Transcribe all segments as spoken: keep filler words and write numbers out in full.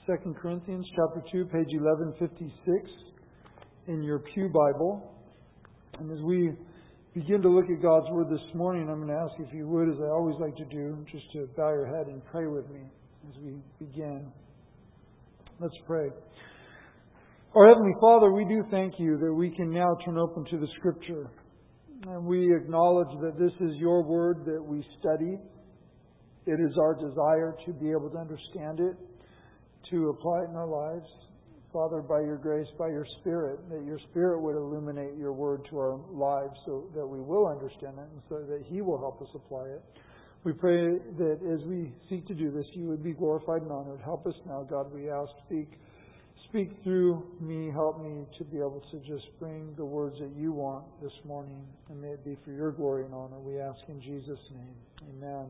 Second Corinthians chapter two, page eleven fifty-six in your Pew Bible. And as we begin to look at God's Word this morning, I'm going to ask you, if you would, as I always like to do, just to bow your head and pray with me as we begin. Let's pray. Our Heavenly Father, we do thank you that we can now turn open to the Scripture. And we acknowledge that this is your Word that we study. It is our desire to be able to understand it, to apply it in our lives. Father, by your grace, by your Spirit, that your Spirit would illuminate your Word to our lives so that we will understand it and so that He will help us apply it. We pray that as we seek to do this, you would be glorified and honored. Help us now, God, we ask. Speak, speak through me. Help me to be able to just bring the words that you want this morning. And may it be for your glory and honor. We ask in Jesus' name. Amen.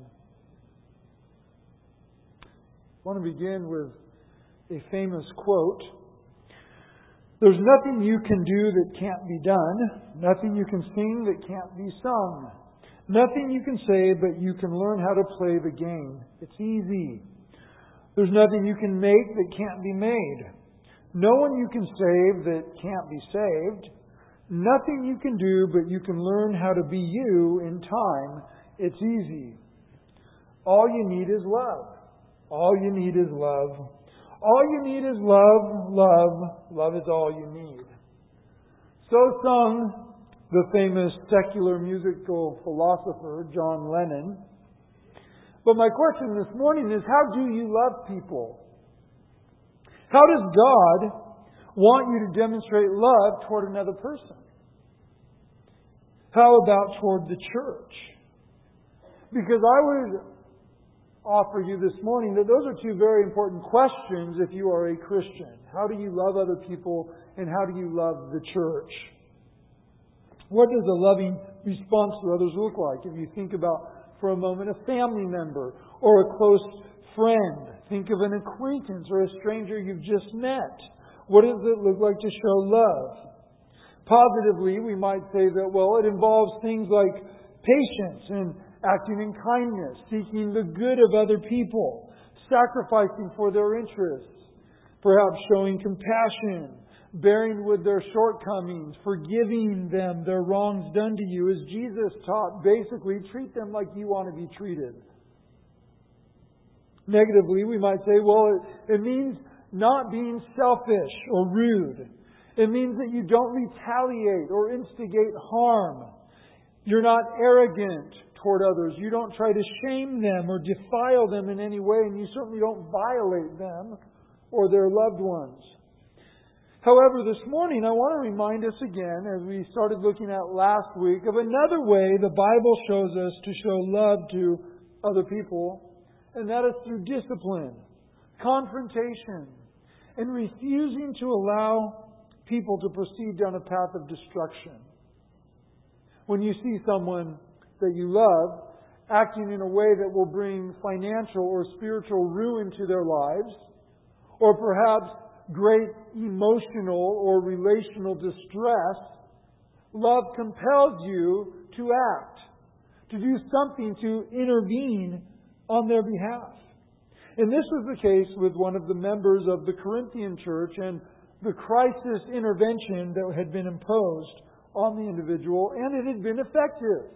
I want to begin with a famous quote. There's nothing you can do that can't be done. Nothing you can sing that can't be sung. Nothing you can say, but you can learn how to play the game. It's easy. There's nothing you can make that can't be made. No one you can save that can't be saved. Nothing you can do, but you can learn how to be you in time. It's easy. All you need is love. All you need is love. All you need is love, love. Love is all you need. So sung the famous secular musical philosopher John Lennon. But my question this morning is, how do you love people? How does God want you to demonstrate love toward another person? How about toward the church? Because I would offer you this morning that those are two very important questions if you are a Christian. How do you love other people, and how do you love the church? What does a loving response to others look like? If you think about, for a moment, a family member or a close friend. Think of an acquaintance or a stranger you've just met. What does it look like to show love? Positively, we might say that, well, it involves things like patience and acting in kindness, seeking the good of other people, sacrificing for their interests, perhaps showing compassion, bearing with their shortcomings, forgiving them their wrongs done to you. As Jesus taught, basically, treat them like you want to be treated. Negatively, we might say, well, it, it means not being selfish or rude. It means that you don't retaliate or instigate harm. You're not arrogant toward others. You don't try to shame them or defile them in any way, and you certainly don't violate them or their loved ones. However, this morning I want to remind us again, as we started looking at last week, of another way the Bible shows us to show love to other people, and that is through discipline, confrontation, and refusing to allow people to proceed down a path of destruction. When you see someone that you love acting in a way that will bring financial or spiritual ruin to their lives, or perhaps great emotional or relational distress, love compels you to act, to do something to intervene on their behalf. And this was the case with one of the members of the Corinthian church and the crisis intervention that had been imposed on the individual, and it had been effective.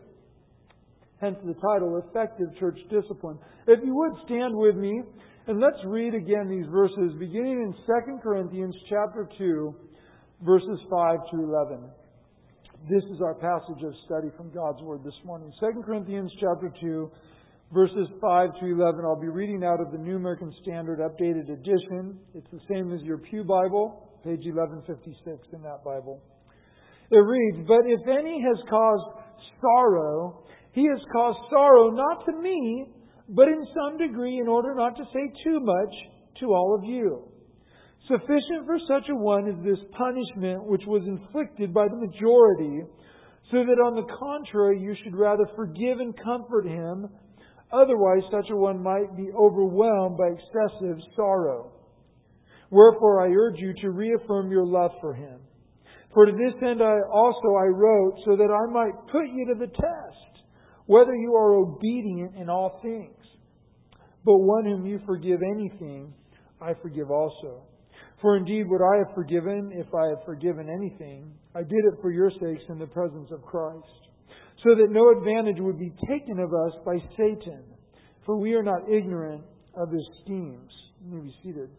Hence the title, Effective Church Discipline. If you would stand with me, and let's read again these verses, beginning in Second Corinthians chapter two, verses five to eleven. This is our passage of study from God's Word this morning. Second Corinthians chapter two, verses five to eleven. I'll be reading out of the New American Standard Updated Edition. It's the same as your Pew Bible, page eleven fifty-six in that Bible. It reads, "But if any has caused sorrow, he has caused sorrow not to me, but in some degree, in order not to say too much, to all of you. Sufficient for such a one is this punishment which was inflicted by the majority, so that on the contrary you should rather forgive and comfort him. Otherwise such a one might be overwhelmed by excessive sorrow. Wherefore I urge you to reaffirm your love for him. For to this end I also I wrote, so that I might put you to the test, whether you are obedient in all things. But one whom you forgive anything, I forgive also. For indeed, what I have forgiven, if I have forgiven anything, I did it for your sakes in the presence of Christ, so that no advantage would be taken of us by Satan, for we are not ignorant of his schemes. You may be seated.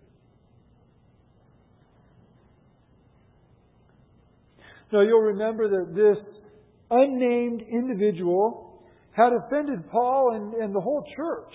Now you'll remember that this unnamed individual had offended Paul and, and the whole church.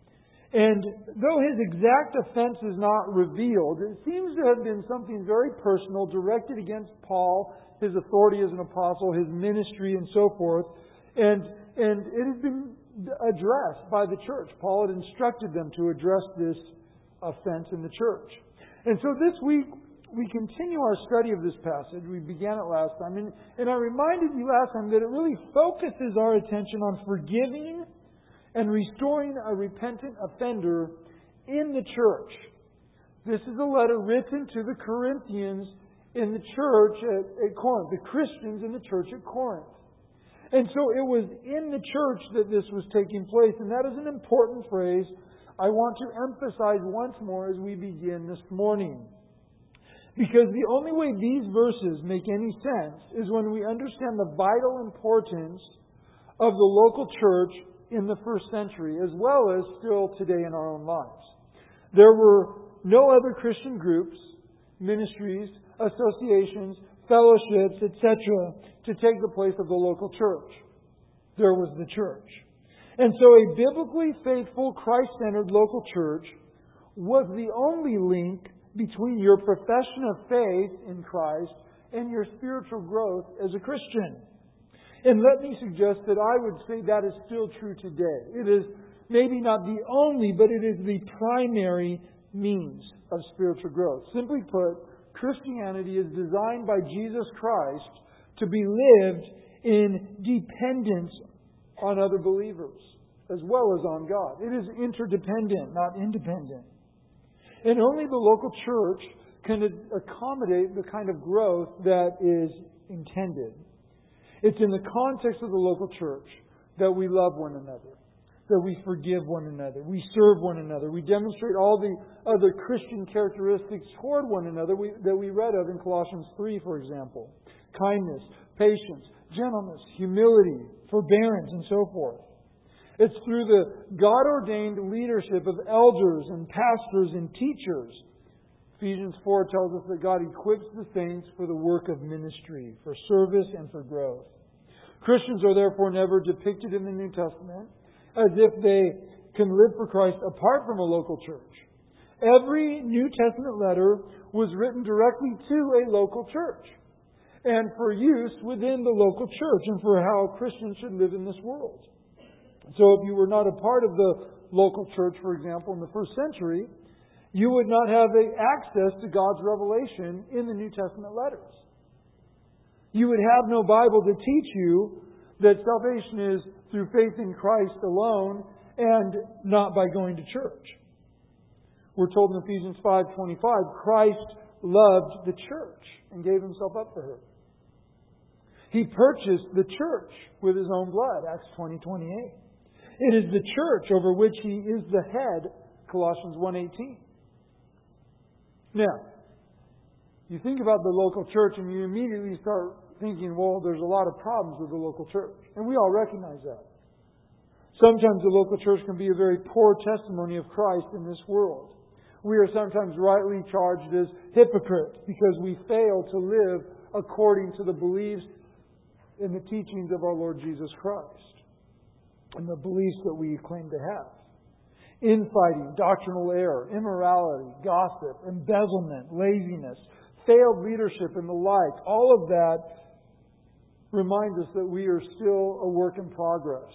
And though his exact offense is not revealed, it seems to have been something very personal directed against Paul, his authority as an apostle, his ministry, and so forth. And, and it has been addressed by the church. Paul had instructed them to address this offense in the church. And so this week, we continue our study of this passage. We began it last time. And, and I reminded you last time that it really focuses our attention on forgiving and restoring a repentant offender in the church. This is a letter written to the Corinthians in the church at, at Corinth, the Christians in the church at Corinth. And so it was in the church that this was taking place. And that is an important phrase I want to emphasize once more as we begin this morning. Because the only way these verses make any sense is when we understand the vital importance of the local church in the first century, as well as still today in our own lives. There were no other Christian groups, ministries, associations, fellowships, et cetera, to take the place of the local church. There was the church. And so a biblically faithful, Christ-centered local church was the only link between your profession of faith in Christ and your spiritual growth as a Christian. And let me suggest that I would say that is still true today. It is maybe not the only, but it is the primary means of spiritual growth. Simply put, Christianity is designed by Jesus Christ to be lived in dependence on other believers, as well as on God. It is interdependent, not independent. And only the local church can accommodate the kind of growth that is intended. It's in the context of the local church that we love one another, that we forgive one another, we serve one another, we demonstrate all the other Christian characteristics toward one another we, that we read of in Colossians three, for example. Kindness, patience, gentleness, humility, forbearance, and so forth. It's through the God-ordained leadership of elders and pastors and teachers. Ephesians four tells us that God equips the saints for the work of ministry, for service and for growth. Christians are therefore never depicted in the New Testament as if they can live for Christ apart from a local church. Every New Testament letter was written directly to a local church and for use within the local church and for how Christians should live in this world. So if you were not a part of the local church, for example, in the first century, you would not have access to God's revelation in the New Testament letters. You would have no Bible to teach you that salvation is through faith in Christ alone and not by going to church. We're told in Ephesians five twenty-five, Christ loved the church and gave Himself up for her. He purchased the church with His own blood, Acts twenty twenty-eight. It is the church over which He is the head, Colossians one eighteen. Now, you think about the local church and you immediately start thinking, well, there's a lot of problems with the local church. And we all recognize that. Sometimes the local church can be a very poor testimony of Christ in this world. We are sometimes rightly charged as hypocrites because we fail to live according to the beliefs and the teachings of our Lord Jesus Christ and the beliefs that we claim to have. Infighting, doctrinal error, immorality, gossip, embezzlement, laziness, failed leadership, and the like. All of that reminds us that we are still a work in progress.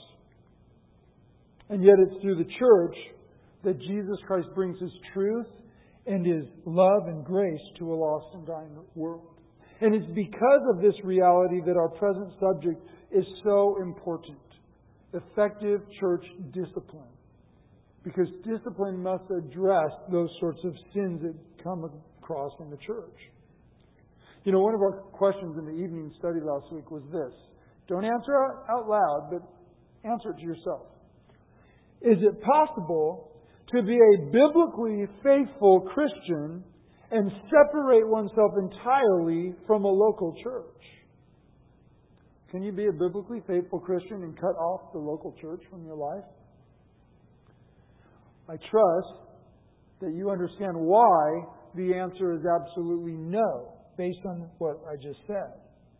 And yet it's through the church that Jesus Christ brings His truth and His love and grace to a lost and dying world. And it's because of this reality that our present subject is so important. Effective church discipline. Because discipline must address those sorts of sins that come across in the church. You know, one of our questions in the evening study last week was this. Don't answer out loud, but answer it to yourself. Is it possible to be a biblically faithful Christian and separate oneself entirely from a local church. Can you be a biblically faithful Christian and cut off the local church from your life? I trust that you understand why the answer is absolutely no, based on what I just said.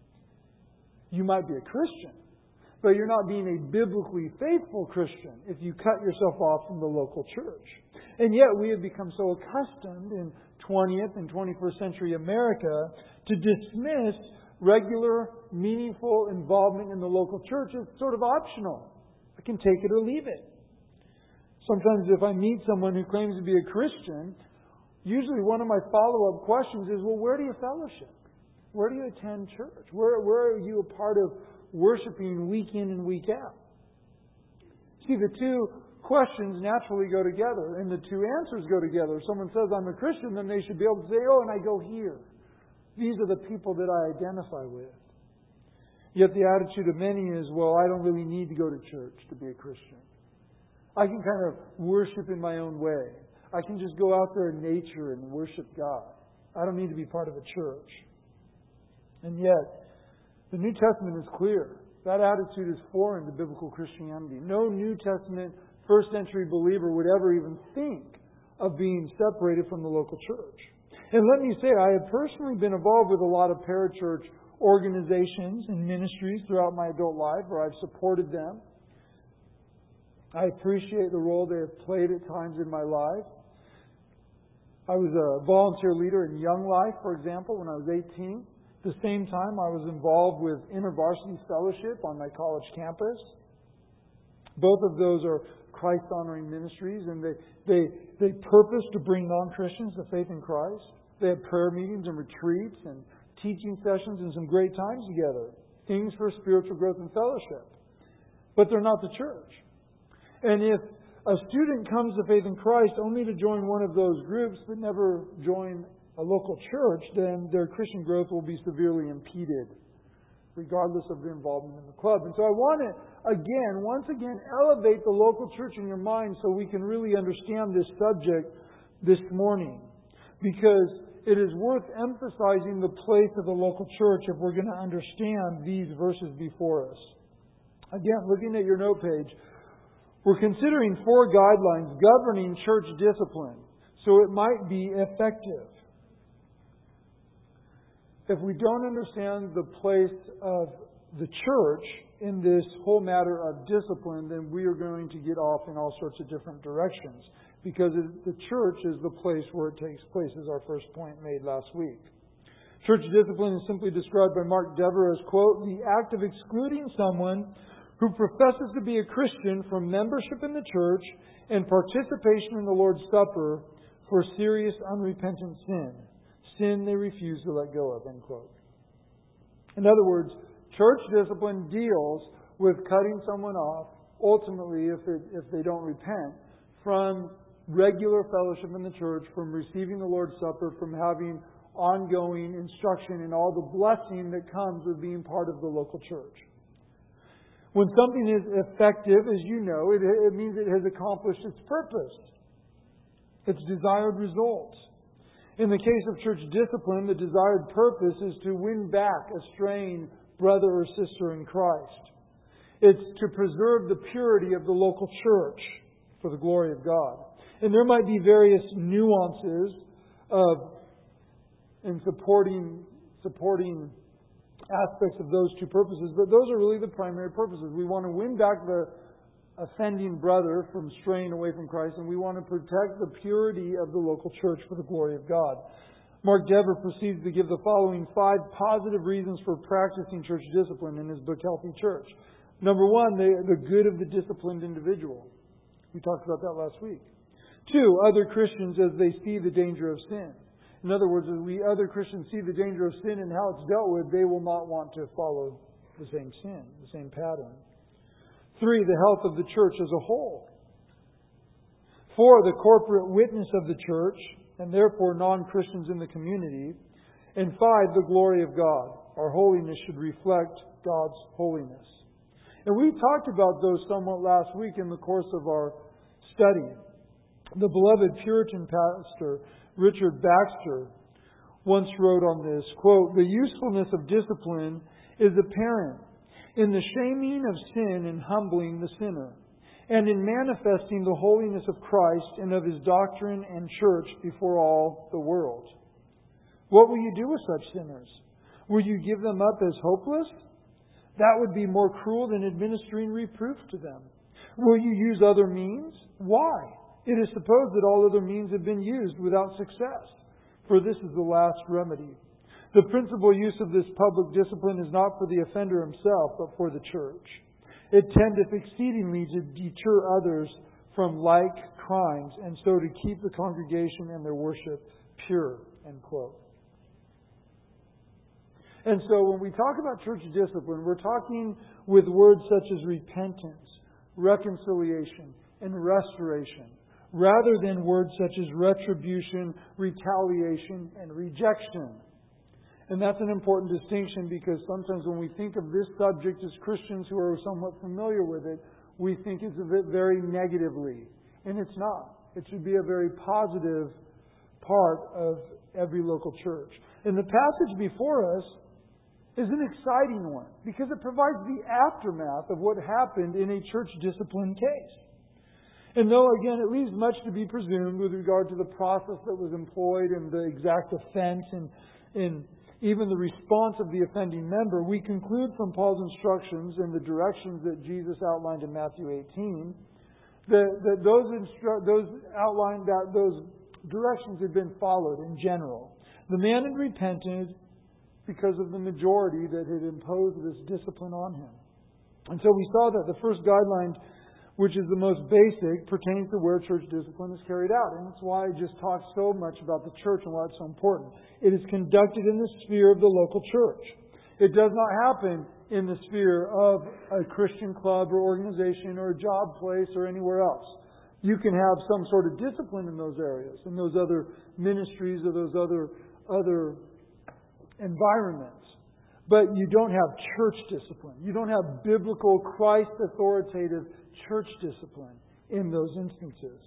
You might be a Christian, but you're not being a biblically faithful Christian if you cut yourself off from the local church. And yet we have become so accustomed in twentieth and twenty-first century America to dismiss regular, meaningful involvement in the local church as sort of optional. I can take it or leave it. Sometimes if I meet someone who claims to be a Christian, usually one of my follow-up questions is, well, where do you fellowship? Where do you attend church? Where, where are you a part of worshiping week in and week out? See, the two questions naturally go together, and the two answers go together. If someone says, I'm a Christian, then they should be able to say, oh, and I go here. These are the people that I identify with. Yet the attitude of many is, well, I don't really need to go to church to be a Christian. I can kind of worship in my own way. I can just go out there in nature and worship God. I don't need to be part of a church. And yet, the New Testament is clear. That attitude is foreign to biblical Christianity. No New Testament first century believer would ever even think of being separated from the local church. And let me say, I have personally been involved with a lot of parachurch organizations and ministries throughout my adult life, where I've supported them. I appreciate the role they have played at times in my life. I was a volunteer leader in Young Life, for example, when I was eighteen. At the same time, I was involved with InterVarsity Fellowship on my college campus. Both of those are Christ-honoring ministries, and they, they, they purpose to bring non-Christians to faith in Christ. They have prayer meetings and retreats and teaching sessions and some great times together. Things for spiritual growth and fellowship. But they're not the church. And if a student comes to faith in Christ only to join one of those groups but never join a local church, then their Christian growth will be severely impeded, regardless of their involvement in the club. And so I want to, again, once again, elevate the local church in your mind so we can really understand this subject this morning. Because it is worth emphasizing the place of the local church if we're going to understand these verses before us. Again, looking at your note page, we're considering four guidelines governing church discipline so it might be effective. If we don't understand the place of the church in this whole matter of discipline, then we are going to get off in all sorts of different directions. Because the church is the place where it takes place, as our first point made last week. Church discipline is simply described by Mark Dever as, quote, the act of excluding someone who professes to be a Christian from membership in the church and participation in the Lord's Supper for serious unrepentant sin. Sin they refuse to let go of, end quote. In other words, church discipline deals with cutting someone off, ultimately, if, it, if they don't repent, from regular fellowship in the church, from receiving the Lord's Supper, from having ongoing instruction and all the blessing that comes with being part of the local church. When something is effective, as you know, it, it means it has accomplished its purpose, its desired results. In the case of church discipline, the desired purpose is to win back a straying brother or sister in Christ. It's to preserve the purity of the local church for the glory of God. And there might be various nuances of in supporting supporting aspects of those two purposes, but those are really the primary purposes. We want to win back the offending brother from straying away from Christ, and we want to protect the purity of the local church for the glory of God. Mark Dever proceeds to give the following five positive reasons for practicing church discipline in his book, Healthy Church. Number one, the, the good of the disciplined individual. We talked about that last week. Two, other Christians as they see the danger of sin. In other words, as we other Christians see the danger of sin and how it's dealt with, they will not want to follow the same sin, the same pattern. Three, the health of the church as a whole. Four, the corporate witness of the church, and therefore non-Christians in the community. And five, the glory of God. Our holiness should reflect God's holiness. And we talked about those somewhat last week in the course of our study. The beloved Puritan pastor Richard Baxter once wrote on this, quote, "The usefulness of discipline is apparent in the shaming of sin and humbling the sinner, and in manifesting the holiness of Christ and of His doctrine and church before all the world." What will you do with such sinners? Will you give them up as hopeless? That would be more cruel than administering reproof to them. Will you use other means? Why? It is supposed that all other means have been used without success, for this is the last remedy. The principal use of this public discipline is not for the offender himself, but for the church. It tendeth exceedingly to deter others from like crimes, and so to keep the congregation and their worship pure. End quote. And so when we talk about church discipline, we're talking with words such as repentance, reconciliation, and restoration, rather than words such as retribution, retaliation, and rejection. And that's an important distinction, because sometimes when we think of this subject as Christians who are somewhat familiar with it, we think of it very negatively. And it's not. It should be a very positive part of every local church. And the passage before us is an exciting one, because it provides the aftermath of what happened in a church discipline case. And though, again, it leaves much to be presumed with regard to the process that was employed and the exact offense and, and even the response of the offending member, we conclude from Paul's instructions and the directions that Jesus outlined in Matthew eighteen that, that those, instru- those outlined that those directions had been followed in general. The man had repented because of the majority that had imposed this discipline on him. And so we saw that the first guideline, which is the most basic, pertains to where church discipline is carried out. And that's why I just talked so much about the church and why it's so important. It is conducted in the sphere of the local church. It does not happen in the sphere of a Christian club or organization or a job place or anywhere else. You can have some sort of discipline in those areas, in those other ministries or those other other environments. But you don't have church discipline. You don't have biblical, Christ-authoritative church discipline in those instances.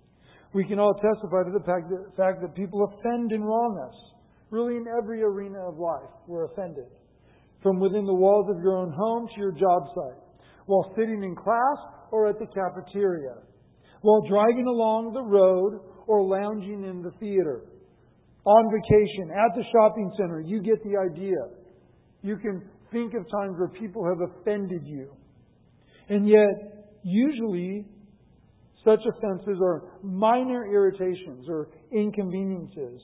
We can all testify to the fact that, fact that people offend and wrong us. Really, in every arena of life, we're offended. From within the walls of your own home to your job site, while sitting in class or at the cafeteria, while driving along the road or lounging in the theater, on vacation, at the shopping center. You get the idea. You can think of times where people have offended you. And yet, usually, such offenses are minor irritations or inconveniences.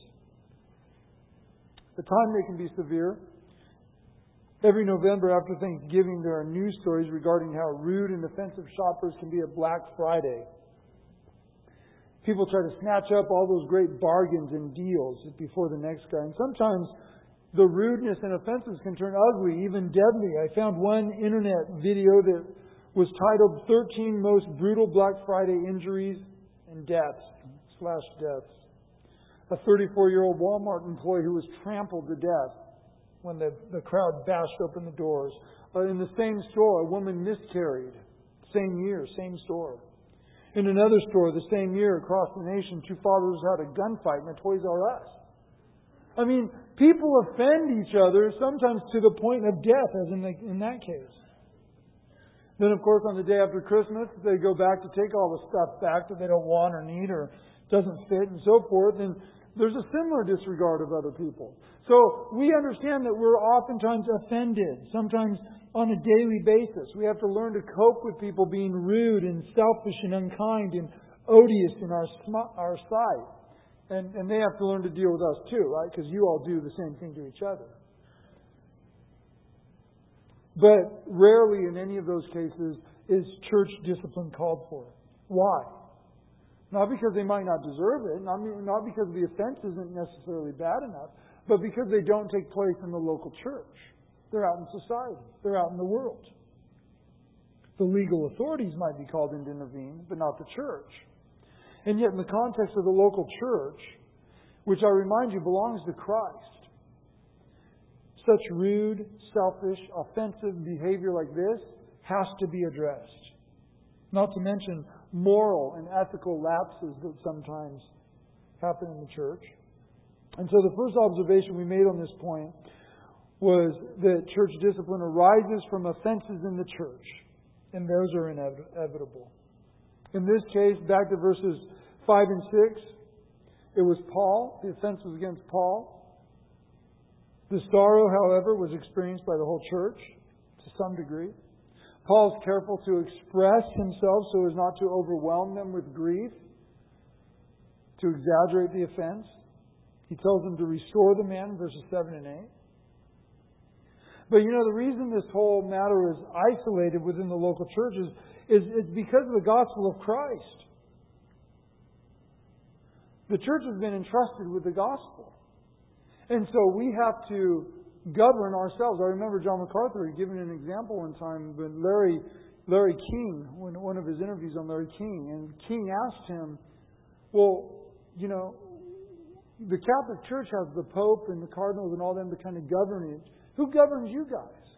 At times they can be severe. Every November after Thanksgiving, there are news stories regarding how rude and offensive shoppers can be at Black Friday. People try to snatch up all those great bargains and deals before the next guy. And sometimes the rudeness and offenses can turn ugly, even deadly. I found one internet video that was titled thirteen Most Brutal Black Friday Injuries and Deaths, slash deaths. A thirty-four-year-old Walmart employee who was trampled to death when the, the crowd bashed open the doors. Uh, in the same store, a woman miscarried. Same year, same store. In another store, the same year, across the nation, two fathers had a gunfight in a Toys R Us. I mean, people offend each other, sometimes to the point of death, as in, the, in that case. Then, of course, on the day after Christmas, they go back to take all the stuff back that they don't want or need or doesn't fit and so forth. And there's a similar disregard of other people. So we understand that we're oftentimes offended, sometimes on a daily basis. We have to learn to cope with people being rude and selfish and unkind and odious in our sm- our sight. And, and they have to learn to deal with us too, right? Because you all do the same thing to each other. But rarely in any of those cases is church discipline called for. Why? Not because they might not deserve it, not, not because the offense isn't necessarily bad enough, but because they don't take place in the local church. They're out in society. They're out in the world. The legal authorities might be called in to intervene, but not the church. And yet in the context of the local church, which I remind you belongs to Christ, such rude, selfish, offensive behavior like this has to be addressed. Not to mention moral and ethical lapses that sometimes happen in the church. And so the first observation we made on this point was that church discipline arises from offenses in the church, and those are inevitable. In this case, back to verses five and six, it was Paul. The offense was against Paul. The sorrow, however, was experienced by the whole church to some degree. Paul's careful to express himself so as not to overwhelm them with grief, to exaggerate the offense. He tells them to restore the man in verses seven and eight. But you know, the reason this whole matter is isolated within the local churches is, is because of the gospel of Christ. The church has been entrusted with the gospel. And so we have to govern ourselves. I remember John MacArthur giving an example one time when Larry Larry King, when one of his interviews on Larry King, and King asked him, well, you know, the Catholic Church has the Pope and the Cardinals and all them to kind of govern it. Who governs you guys?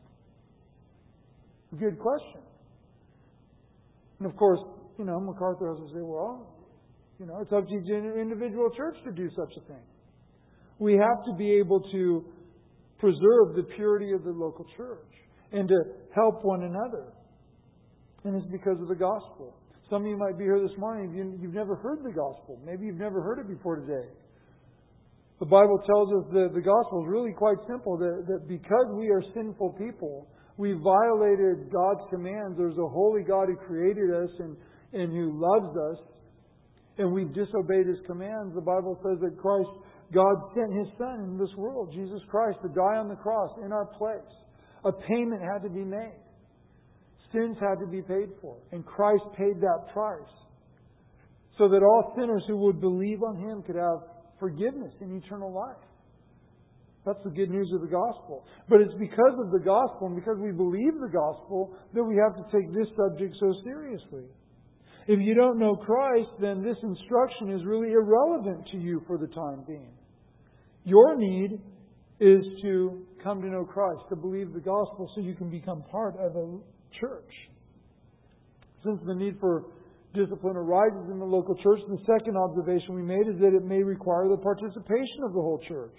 Good question. And of course, you know, MacArthur has to say, well, you know, it's up to each individual church to do such a thing. We have to be able to preserve the purity of the local church and to help one another. And it's because of the gospel. Some of you might be here this morning, you've never heard the gospel. Maybe you've never heard it before today. The Bible tells us that the gospel is really quite simple, that, that because we are sinful people, we violated God's commands. There's a holy God who created us and, and who loves us, and we've disobeyed His commands. The Bible says that Christ, God sent His Son in this world, Jesus Christ, to die on the cross in our place. A payment had to be made. Sins had to be paid for. And Christ paid that price so that all sinners who would believe on Him could have forgiveness and eternal life. That's the good news of the gospel. But it's because of the gospel and because we believe the gospel that we have to take this subject so seriously. If you don't know Christ, then this instruction is really irrelevant to you for the time being. Your need is to come to know Christ, to believe the gospel so you can become part of a church. Since the need for discipline arises in the local church, the second observation we made is that it may require the participation of the whole church.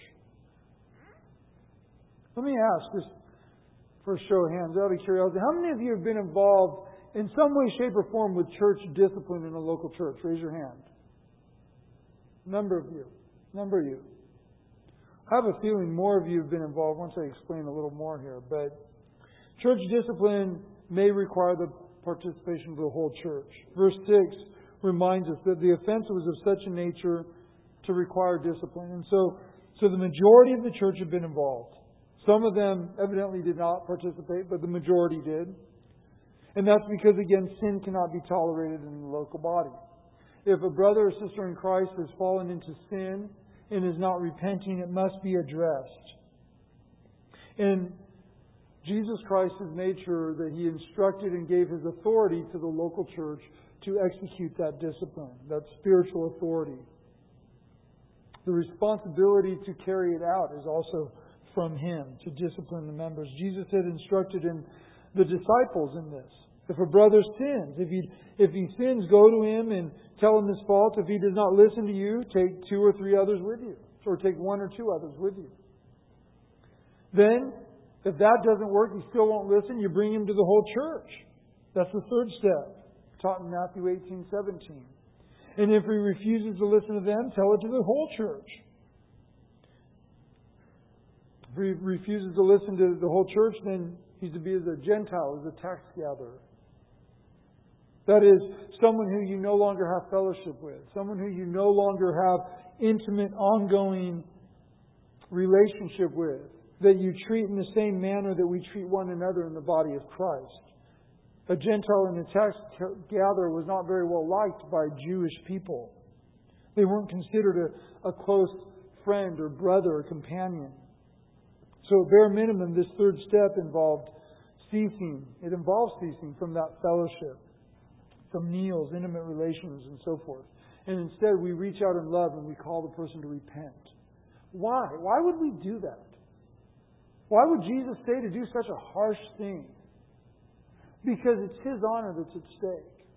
Let me ask, just for a show of hands, out of curiosity, how many of you have been involved in some way, shape, or form with church discipline in a local church? Raise your hand. Number of you. Number of you. I have a feeling more of you have been involved once I explain a little more here. But church discipline may require the participation of the whole church. Verse six reminds us that the offense was of such a nature to require discipline. And so, so the majority of the church had been involved. Some of them evidently did not participate, but the majority did. And that's because, again, sin cannot be tolerated in the local body. If a brother or sister in Christ has fallen into sin and is not repenting, it must be addressed. And Jesus Christ has made sure that He instructed and gave His authority to the local church to execute that discipline, that spiritual authority. The responsibility to carry it out is also from Him, to discipline the members. Jesus had instructed in the disciples in this. If a brother sins, if he if he sins, go to him and tell him his fault. If he does not listen to you, take two or three others with you. Or take one or two others with you. Then, if that doesn't work, he still won't listen, you bring him to the whole church. That's the third step, taught in Matthew eighteen seventeen. And if he refuses to listen to them, tell it to the whole church. If he refuses to listen to the whole church, then he's to be as a Gentile, as a tax gatherer. That is, someone who you no longer have fellowship with. Someone who you no longer have intimate, ongoing relationship with. That you treat in the same manner that we treat one another in the body of Christ. A Gentile and a tax gatherer was not very well liked by Jewish people. They weren't considered a, a close friend or brother or companion. So at bare minimum, this third step involved ceasing. It involves ceasing from that fellowship, from meals, intimate relations, and so forth. And instead, we reach out in love and we call the person to repent. Why? Why would we do that? Why would Jesus say to do such a harsh thing? Because it's His honor that's at stake.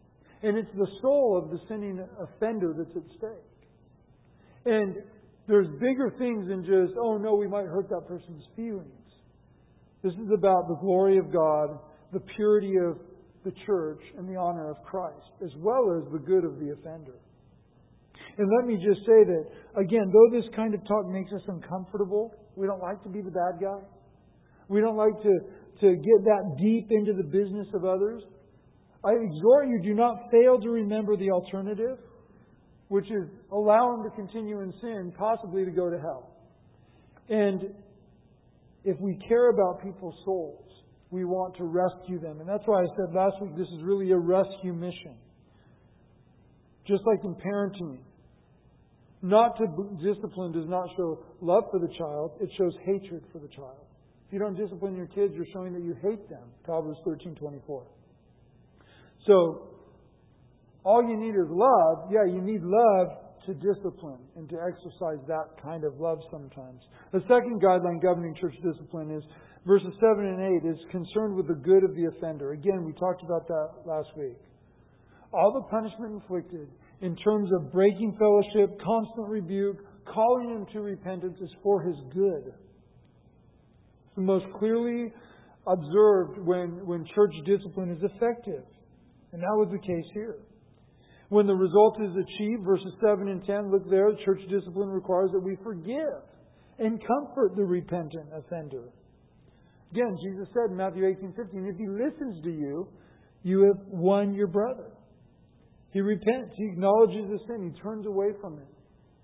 And it's the soul of the sinning offender that's at stake. And there's bigger things than just, oh no, we might hurt that person's feelings. This is about the glory of God, the purity of the church, and the honor of Christ, as well as the good of the offender. And let me just say that, again, though this kind of talk makes us uncomfortable, we don't like to be the bad guy. We don't like to, to get that deep into the business of others. I exhort you, do not fail to remember the alternative, which is allow them to continue in sin, possibly to go to hell. And if we care about people's souls, we want to rescue them. And that's why I said last week, this is really a rescue mission. Just like in parenting. Not to discipline does not show love for the child. It shows hatred for the child. If you don't discipline your kids, you're showing that you hate them. Proverbs thirteen twenty-four. So, all you need is love. Yeah, you need love to discipline and to exercise that kind of love sometimes. The second guideline governing church discipline is verses seven and eight is concerned with the good of the offender. Again, we talked about that last week. All the punishment inflicted in terms of breaking fellowship, constant rebuke, calling him to repentance is for his good. It's the most clearly observed when, when church discipline is effective. And that was the case here. When the result is achieved, verses seven and ten, look there, church discipline requires that we forgive and comfort the repentant offender. Again, Jesus said in Matthew eighteen fifteen, if he listens to you, you have won your brother. He repents. He acknowledges the sin. He turns away from it.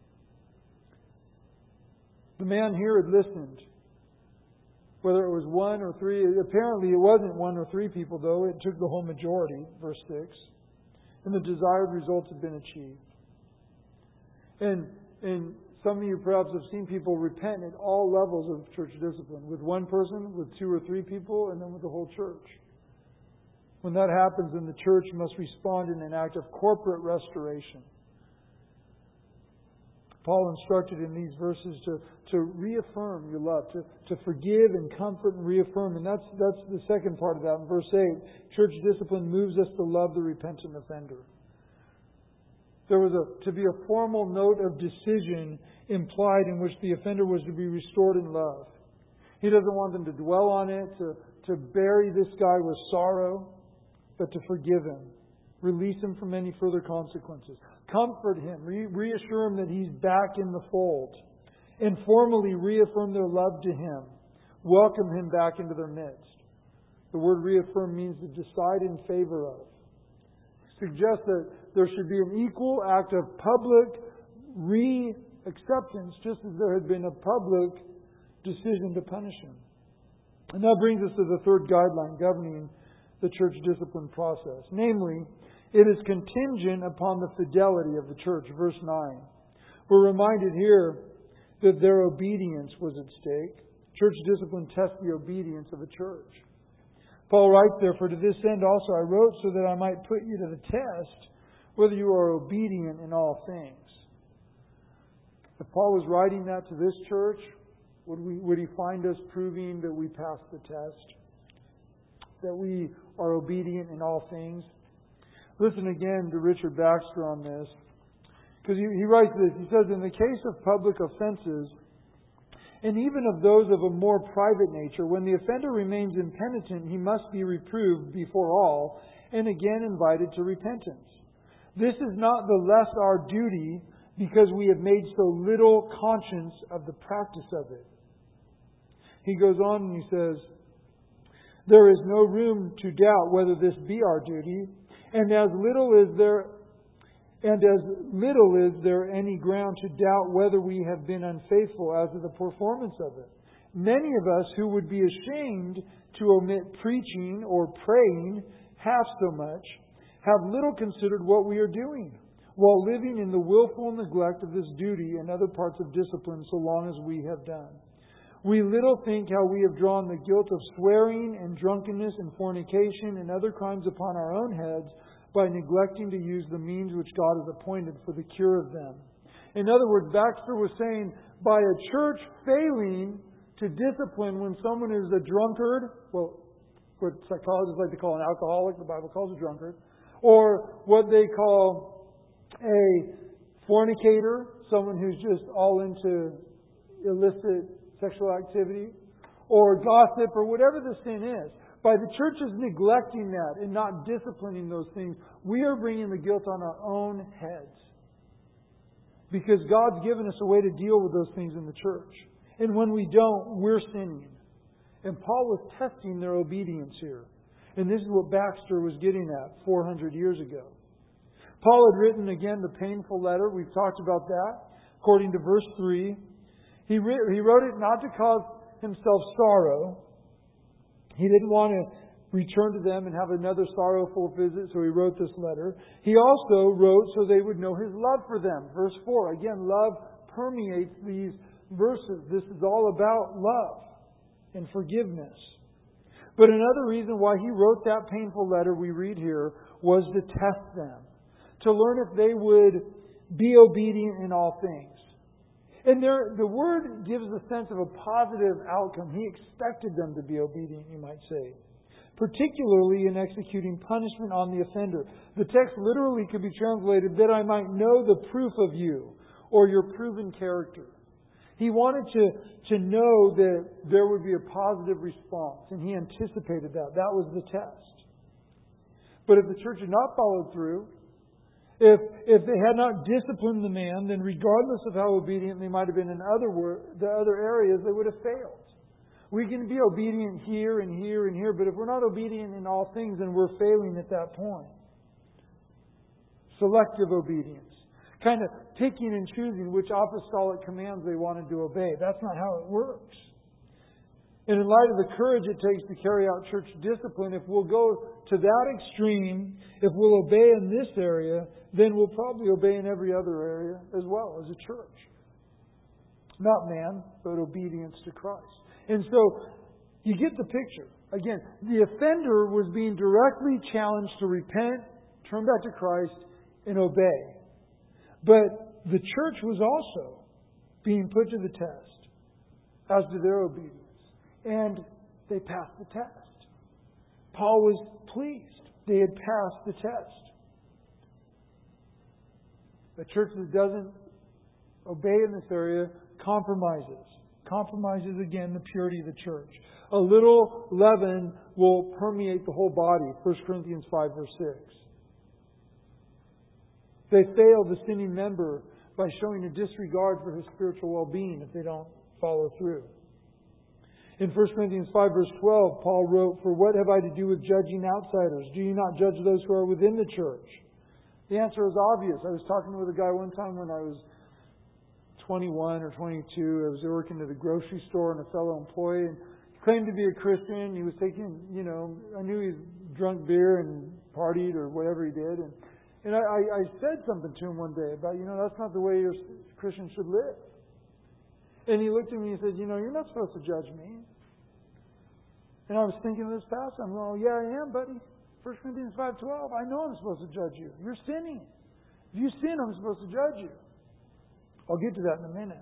The man here had listened. Whether it was one or three. Apparently it wasn't one or three people, though. It took the whole majority, verse six. And the desired results had been achieved. And, and some of you perhaps have seen people repent at all levels of church discipline. With one person, with two or three people, and then with the whole church. When that happens, then the church must respond in an act of corporate restoration. Paul instructed in these verses to, to reaffirm your love, to, to forgive and comfort and reaffirm. And that's, that's the second part of that. In verse eight, church discipline moves us to love the repentant offender. There was a, to be a formal note of decision implied in which the offender was to be restored in love. He doesn't want them to dwell on it, to, to bury this guy with sorrow, but to forgive him. Release him from any further consequences. Comfort him. Re- reassure him that he's back in the fold. And formally reaffirm their love to him. Welcome him back into their midst. The word reaffirm means to decide in favor of. Suggests that there should be an equal act of public re-acceptance, just as there had been a public decision to punish him. And that brings us to the third guideline governing the church discipline process. Namely, it is contingent upon the fidelity of the church. Verse nine. We're reminded here that their obedience was at stake. Church discipline tests the obedience of a church. Paul writes, therefore, to this end also I wrote so that I might put you to the test whether you are obedient in all things. If Paul was writing that to this church, would we would he find us proving that we passed the test? That we are obedient in all things? Listen again to Richard Baxter on this. Because he, he writes this. He says, in the case of public offenses, and even of those of a more private nature, when the offender remains impenitent, he must be reproved before all, and again invited to repentance. This is not the less our duty, because we have made so little conscience of the practice of it. He goes on and he says, there is no room to doubt whether this be our duty, and as little is there and as little is there any ground to doubt whether we have been unfaithful as to the performance of it. Many of us who would be ashamed to omit preaching or praying half so much have little considered what we are doing, while living in the willful neglect of this duty and other parts of discipline so long as we have done. We little think how we have drawn the guilt of swearing and drunkenness and fornication and other crimes upon our own heads by neglecting to use the means which God has appointed for the cure of them. In other words, Baxter was saying, by a church failing to discipline when someone is a drunkard, well, what psychologists like to call an alcoholic, the Bible calls a drunkard, Or what they call a fornicator, someone who's just all into illicit sexual activity. Or gossip, or whatever the sin is. By the church's neglecting that and not disciplining those things, we are bringing the guilt on our own heads. Because God's given us a way to deal with those things in the church. And when we don't, we're sinning. And Paul was testing their obedience here. And this is what Baxter was getting at four hundred years ago. Paul had written again the painful letter. We've talked about that. According to verse three, he, re- he wrote it not to cause himself sorrow. He didn't want to return to them and have another sorrowful visit, so he wrote this letter. He also wrote so they would know his love for them. Verse four, again, love permeates these verses. This is all about love and forgiveness. But another reason why he wrote that painful letter we read here was to test them, to learn if they would be obedient in all things. And there, the word gives a sense of a positive outcome. He expected them to be obedient, you might say. Particularly in executing punishment on the offender. The text literally could be translated, that I might know the proof of you, or your proven character. He wanted to, to know that there would be a positive response, and he anticipated that. That was the test. But if the church had not followed through, If if they had not disciplined the man, then regardless of how obedient they might have been in other wor- the other areas, they would have failed. We can be obedient here and here and here, but if we're not obedient in all things, then we're failing at that point. Selective obedience. Kind of picking and choosing which apostolic commands they wanted to obey. That's not how it works. And in light of the courage it takes to carry out church discipline, if we'll go to that extreme, if we'll obey in this area, then we'll probably obey in every other area as well as a church. Not man, but obedience to Christ. And so, you get the picture. Again, the offender was being directly challenged to repent, turn back to Christ, and obey. But the church was also being put to the test as to their obedience. And they passed the test. Paul was pleased. They had passed the test. A church that doesn't obey in this area compromises. Compromises, again, the purity of the church. A little leaven will permeate the whole body. First Corinthians five, verse six. They fail the sinning member by showing a disregard for his spiritual well-being if they don't follow through. In First Corinthians five, verse twelve, Paul wrote, "For what have I to do with judging outsiders? Do you not judge those who are within the church?" The answer is obvious. I was talking with a guy one time when I was twenty-one or twenty-two. I was working at a grocery store, and a fellow employee and he claimed to be a Christian. He was taking, you know, I knew he drunk beer and partied or whatever he did. And, and I, I said something to him one day about, you know, that's not the way your Christian should live. And he looked at me and said, you know, you're not supposed to judge me. And I was thinking of this passage. I'm going, oh, yeah, I am, buddy. First Corinthians five twelve. I know I'm supposed to judge you. You're sinning. If you sin, I'm supposed to judge you. I'll get to that in a minute.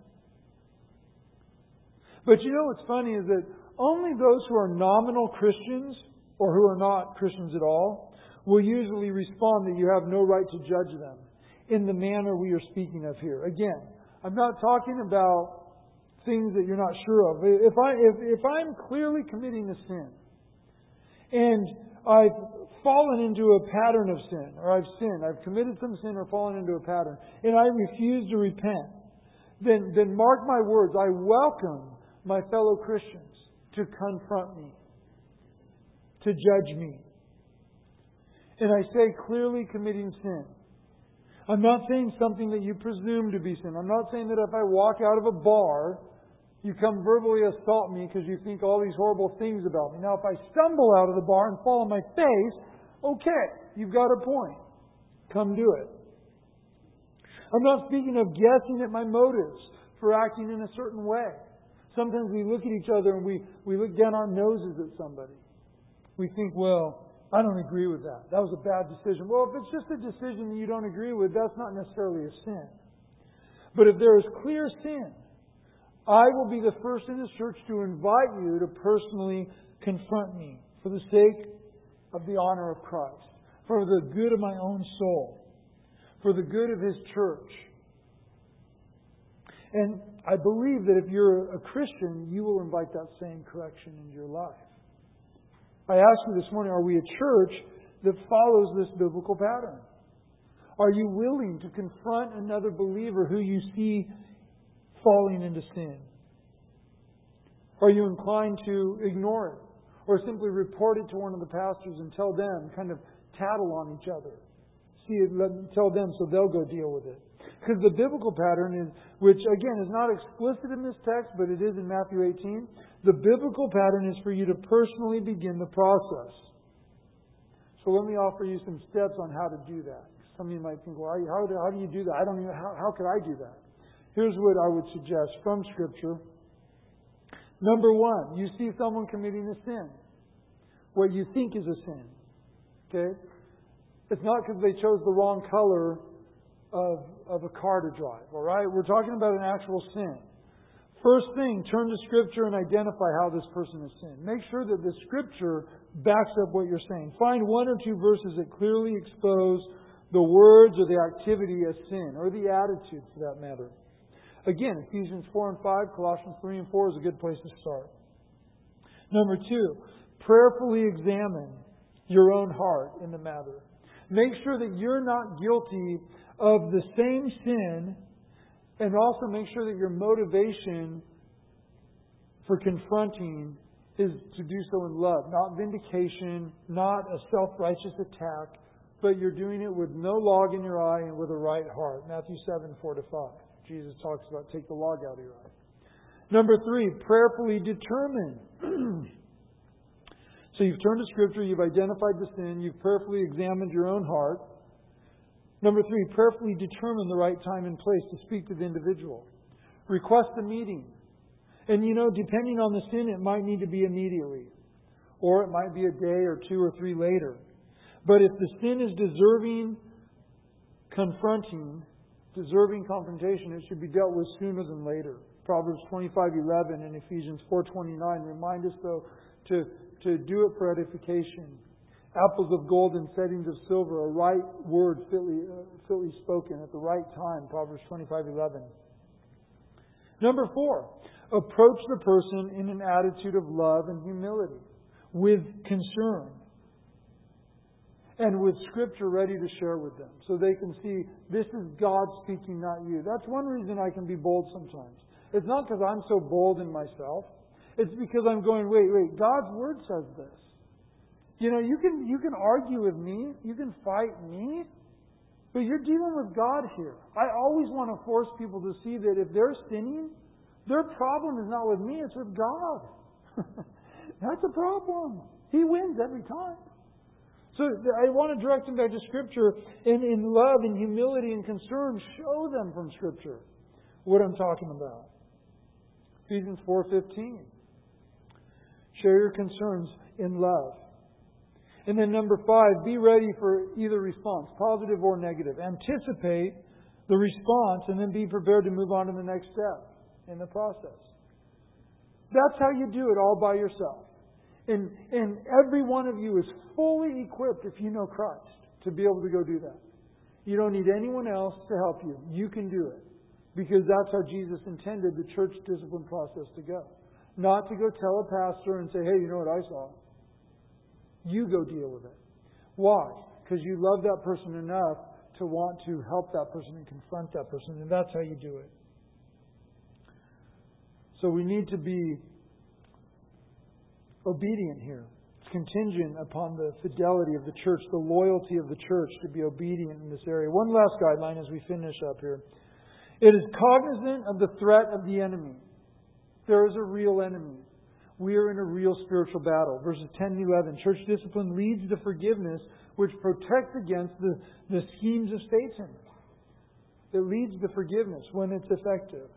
But you know what's funny is that only those who are nominal Christians or who are not Christians at all will usually respond that you have no right to judge them in the manner we are speaking of here. Again, I'm not talking about things that you're not sure of. If I if, if I'm clearly committing a sin and I've fallen into a pattern of sin, or I've sinned, I've committed some sin or fallen into a pattern, and I refuse to repent, then then mark my words, I welcome my fellow Christians to confront me, to judge me. And I say clearly committing sin. I'm not saying something that you presume to be sin. I'm not saying that if I walk out of a bar, you come verbally assault me because you think all these horrible things about me. Now, if I stumble out of the bar and fall on my face, okay, you've got a point. Come do it. I'm not speaking of guessing at my motives for acting in a certain way. Sometimes we look at each other and we, we look down our noses at somebody. We think, well, I don't agree with that. That was a bad decision. Well, if it's just a decision that you don't agree with, that's not necessarily a sin. But if there is clear sin, I will be the first in this church to invite you to personally confront me for the sake of the honor of Christ, for the good of my own soul, for the good of His church. And I believe that if you're a Christian, you will invite that same correction into your life. I asked you this morning, are we a church that follows this biblical pattern? Are you willing to confront another believer who you see falling into sin? Are you inclined to ignore it? Or simply report it to one of the pastors and tell them, kind of tattle on each other? See it, let, tell them so they'll go deal with it. Because the biblical pattern is, which again is not explicit in this text, but it is in Matthew eighteen. The biblical pattern is for you to personally begin the process. So let me offer you some steps on how to do that. Some of you might think, well, how do, how do you do that? I don't even, how, how could I do that? Here's what I would suggest from Scripture. Number one, you see someone committing a sin. What you think is a sin. Okay? It's not because they chose the wrong color of, of a car to drive. Alright? We're talking about an actual sin. First thing, turn to Scripture and identify how this person has sinned. Make sure that the Scripture backs up what you're saying. Find one or two verses that clearly expose the words or the activity as sin, or the attitude for that matter. Again, Ephesians four and five, Colossians three and four is a good place to start. Number two, prayerfully examine your own heart in the matter. Make sure that you're not guilty of the same sin, and also make sure that your motivation for confronting is to do so in love, not vindication, not a self-righteous attack, but you're doing it with no log in your eye and with a right heart. Matthew seven, four to five. Jesus talks about take the log out of your eye. Number three, prayerfully determine. So you've turned to Scripture, you've identified the sin, you've prayerfully examined your own heart. Number three, prayerfully determine the right time and place to speak to the individual. Request a meeting. And you know, depending on the sin, it might need to be immediately. Or it might be a day or two or three later. But if the sin is deserving confronting, deserving confrontation, it should be dealt with sooner than later. Proverbs twenty-five eleven and Ephesians four twenty-nine remind us, though, to, to do it for edification. Apples of gold and settings of silver, a right word fitly, uh, fitly spoken at the right time. Proverbs twenty-five eleven. Number four, approach the person in an attitude of love and humility, with concern, and with Scripture ready to share with them, so they can see this is God speaking, not you. That's one reason I can be bold sometimes. It's not because I'm so bold in myself. It's because I'm going, wait, wait, God's Word says this. You know, you can you can argue with me, you can fight me, but you're dealing with God here. I always want to force people to see that if they're sinning, their problem is not with me, it's with God. That's a problem. He wins every time. So I want to direct them back to Scripture, and in love and humility and concern, show them from Scripture what I'm talking about. Ephesians four fifteen. Share your concerns in love. And then number five, be ready for either response, positive or negative. Anticipate the response and then be prepared to move on to the next step in the process. That's how you do it all by yourself. And, and every one of you is fully equipped, if you know Christ, to be able to go do that. You don't need anyone else to help you. You can do it. Because that's how Jesus intended the church discipline process to go. Not to go tell a pastor and say, hey, you know what I saw? You go deal with it. Why? Because you love that person enough to want to help that person and confront that person. And that's how you do it. So we need to be obedient here. It's contingent upon the fidelity of the church, the loyalty of the church to be obedient in this area. One last guideline as we finish up here. It is cognizant of the threat of the enemy. There is a real enemy. We are in a real spiritual battle. Verses ten and eleven. Church discipline leads to forgiveness, which protects against the, the schemes of Satan. It leads to forgiveness when it's effective.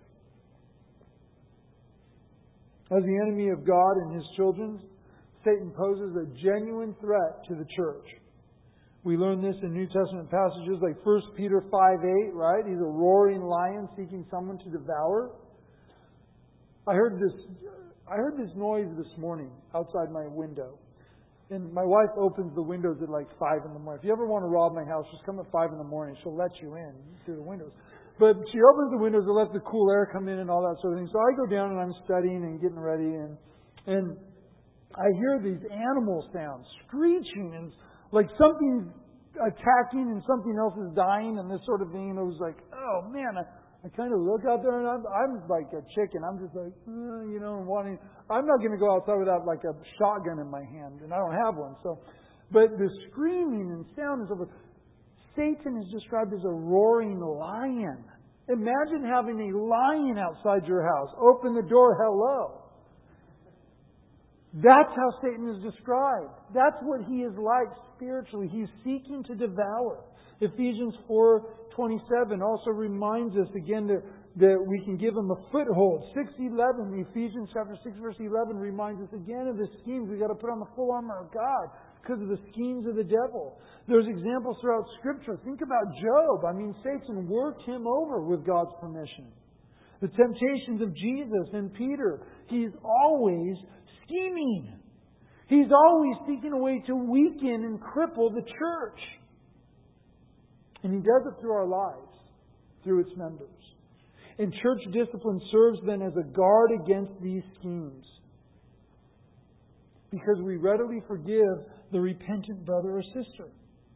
As the enemy of God and His children, Satan poses a genuine threat to the church. We learn this in New Testament passages like First Peter five eight, right? He's a roaring lion seeking someone to devour. I heard this I heard this noise this morning outside my window. And my wife opens the windows at like five in the morning. If you ever want to rob my house, just come at five in the morning. She'll let you in through the windows. But she opens the windows to let the cool air come in and all that sort of thing. So I go down and I'm studying and getting ready, and and I hear these animal sounds, screeching, and like something's attacking and something else is dying and this sort of thing. And it was like, oh man, I, I kind of look out there and I'm, I'm like a chicken. I'm just like, uh, you know, wanting. I'm not going to go outside without like a shotgun in my hand, and I don't have one. So, but the screaming and sound and so forth. Satan is described as a roaring lion. Imagine having a lion outside your house. Open the door, hello. That's how Satan is described. That's what he is like spiritually. He's seeking to devour. Ephesians four twenty-seven also reminds us again that, that we can give him a foothold. six eleven, Ephesians chapter six verse eleven reminds us again of the schemes. We've got to put on the full armor of God because of the schemes of the devil. There's examples throughout Scripture. Think about Job. I mean, Satan worked him over with God's permission. The temptations of Jesus and Peter. He's always scheming. He's always seeking a way to weaken and cripple the church. And He does it through our lives, through its members. And church discipline serves then as a guard against these schemes. Because we readily forgive the repentant brother or sister.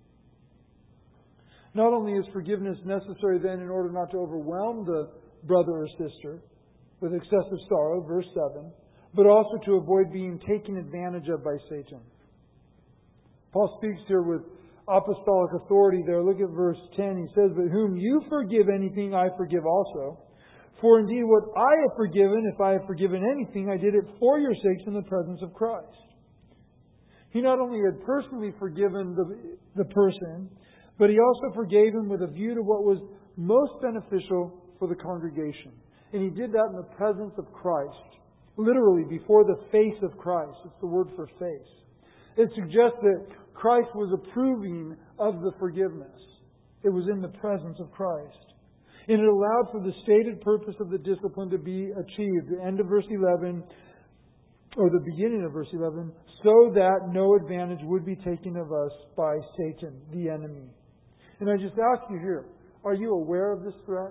Not only is forgiveness necessary then in order not to overwhelm the brother or sister with excessive sorrow, verse seven, but also to avoid being taken advantage of by Satan. Paul speaks here with apostolic authority there. Look at verse ten. He says, "But whom you forgive anything, I forgive also. For indeed what I have forgiven, if I have forgiven anything, I did it for your sakes in the presence of Christ." He not only had personally forgiven the, the person, but he also forgave him with a view to what was most beneficial for the congregation. And he did that in the presence of Christ. Literally, before the face of Christ. It's the word for face. It suggests that Christ was approving of the forgiveness. It was in the presence of Christ. And it allowed for the stated purpose of the discipline to be achieved. The end of verse eleven, or the beginning of verse eleven, so that no advantage would be taken of us by Satan, the enemy. And I just ask you here, are you aware of this threat?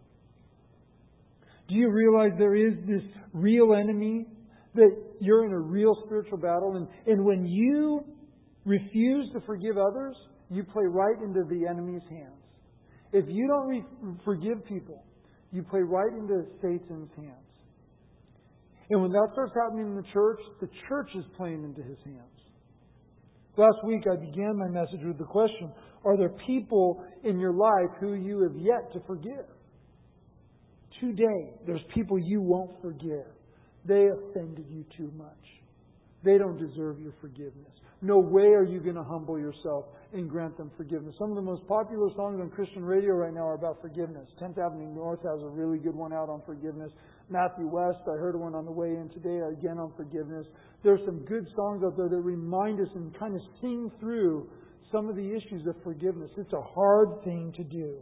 Do you realize there is this real enemy? That you're in a real spiritual battle? And, and when you refuse to forgive others, you play right into the enemy's hands. If you don't re- forgive people, you play right into Satan's hands. And when that starts happening in the church, the church is playing into his hands. Last week I began my message with the question, are there people in your life who you have yet to forgive? Today, there's people you won't forgive. They offended you too much. They don't deserve your forgiveness. No way are you going to humble yourself and grant them forgiveness. Some of the most popular songs on Christian radio right now are about forgiveness. tenth Avenue North has a really good one out on forgiveness. Matthew West, I heard one on the way in today, again on forgiveness. There's some good songs out there that remind us and kind of sing through some of the issues of forgiveness. It's a hard thing to do.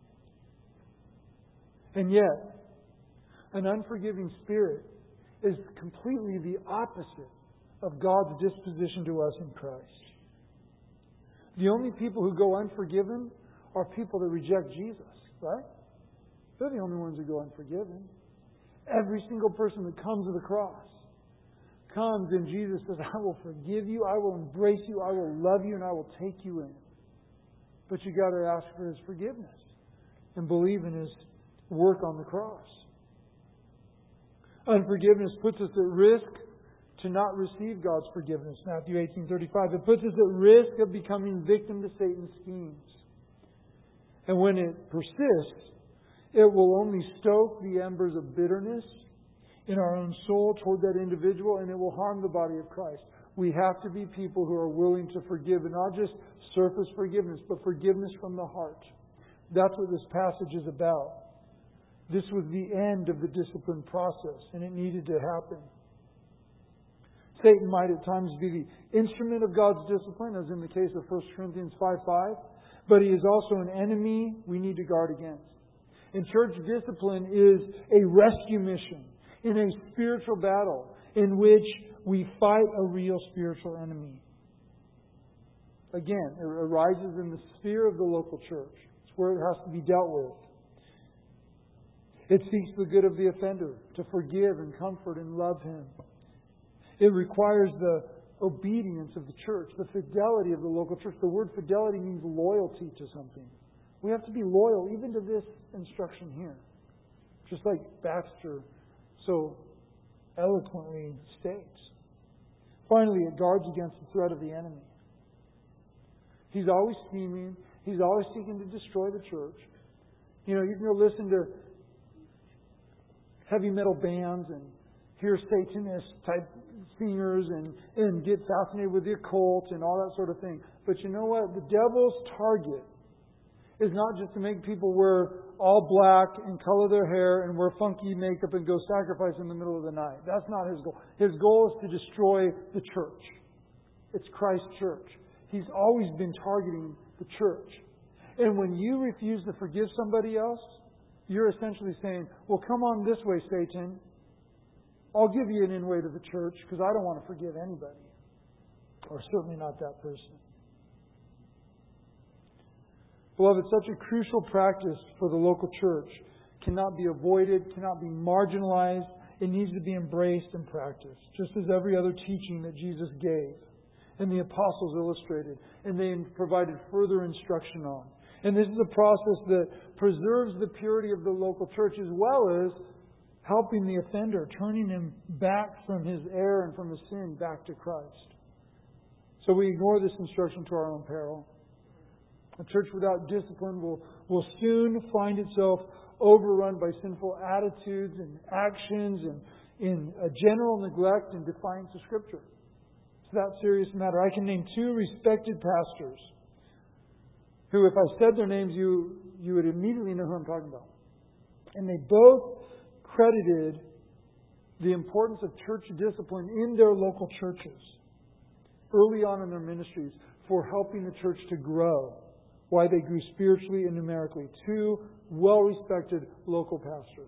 And yet, an unforgiving spirit is completely the opposite of God's disposition to us in Christ. The only people who go unforgiven are people that reject Jesus, right? They're the only ones who go unforgiven. Every single person that comes to the cross comes and Jesus says, I will forgive you, I will embrace you, I will love you, and I will take you in. But you got to ask for His forgiveness and believe in His work on the cross. Unforgiveness puts us at risk to not receive God's forgiveness. Matthew eighteen thirty-five. It puts us at risk of becoming victim to Satan's schemes. And when it persists, it will only stoke the embers of bitterness in our own soul toward that individual, and it will harm the body of Christ. We have to be people who are willing to forgive, and not just surface forgiveness, but forgiveness from the heart. That's what this passage is about. This was the end of the discipline process, and it needed to happen. Satan might at times be the instrument of God's discipline, as in the case of First Corinthians five five, but he is also an enemy we need to guard against. And church discipline is a rescue mission in a spiritual battle in which we fight a real spiritual enemy. again, it arises in the sphere of the local church. It's where it has to be dealt with. It seeks the good of the offender, to forgive and comfort and love him. It requires the obedience of the church, the fidelity of the local church. The word fidelity means loyalty to something. We have to be loyal even to this instruction here. Just like Baxter so eloquently states. Finally, it guards against the threat of the enemy. He's always scheming. He's always seeking to destroy the church. You know, you can go listen to heavy metal bands and hear Satanist type singers and, and get fascinated with the occult and all that sort of thing. But you know what? The devil's target is not just to make people wear all black and color their hair and wear funky makeup and go sacrifice in the middle of the night. That's not his goal. His goal is to destroy the church. It's Christ's church. He's always been targeting the church. And when you refuse to forgive somebody else, you're essentially saying, well, come on this way, Satan. I'll give you an in-way to the church because I don't want to forgive anybody. Or certainly not that person. Beloved, such a crucial practice for the local church cannot be avoided, cannot be marginalized. It needs to be embraced and practiced, just as every other teaching that Jesus gave and the apostles illustrated and they provided further instruction on. And this is a process that preserves the purity of the local church as well as helping the offender, turning him back from his error and from his sin back to Christ. So we ignore this instruction to our own peril. A church without discipline will, will soon find itself overrun by sinful attitudes and actions and in a general neglect and defiance of Scripture. It's that serious matter. I can name two respected pastors who, if I said their names, you, you would immediately know who I'm talking about. And they both credited the importance of church discipline in their local churches early on in their ministries for helping the church to grow. Why they grew spiritually and numerically. Two well-respected local pastors.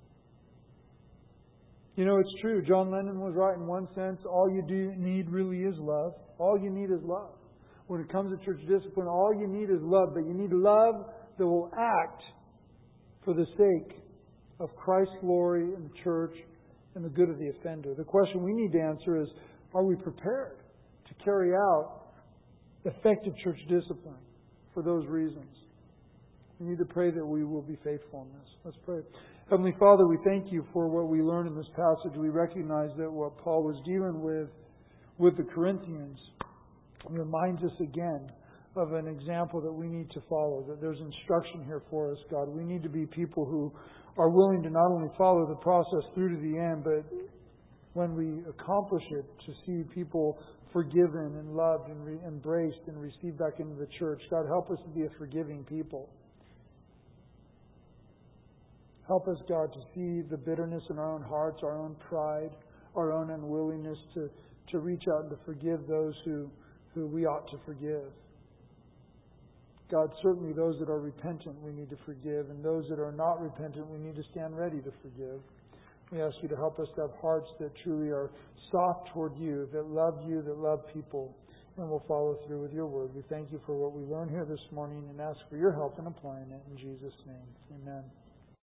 You know, it's true. John Lennon was right in one sense. All you do need really is love. All you need is love. When it comes to church discipline, all you need is love. But you need love that will act for the sake of Christ's glory and the church and the good of the offender. The question we need to answer is, are we prepared to carry out effective church discipline? For those reasons, we need to pray that we will be faithful in this. Let's pray. Heavenly Father, we thank you for what we learn in this passage. We recognize that what Paul was dealing with with the Corinthians reminds us again of an example that we need to follow, that there's instruction here for us, God. We need to be people who are willing to not only follow the process through to the end, but when we accomplish it, to see people forgiven and loved and re- embraced and received back into the church. God, help us to be a forgiving people. Help us, God, to see the bitterness in our own hearts, our own pride, our own unwillingness to, to reach out and to forgive those who, who we ought to forgive. God, certainly those that are repentant we need to forgive, and those that are not repentant we need to stand ready to forgive. We ask you to help us to have hearts that truly are soft toward you, that love you, that love people, and will follow through with your word. We thank you for what we learned here this morning and ask for your help in applying it. In Jesus' name, amen.